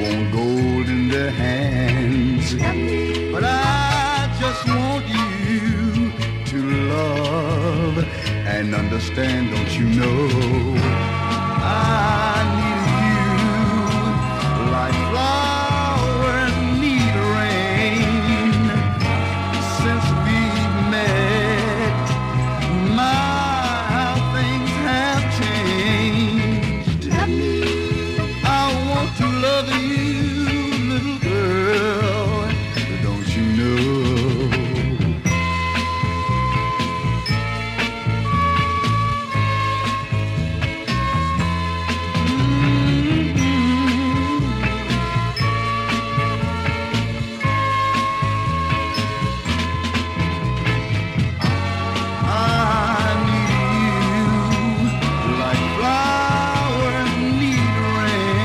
want gold in their hands. But I just want you to love and understand, don't you know?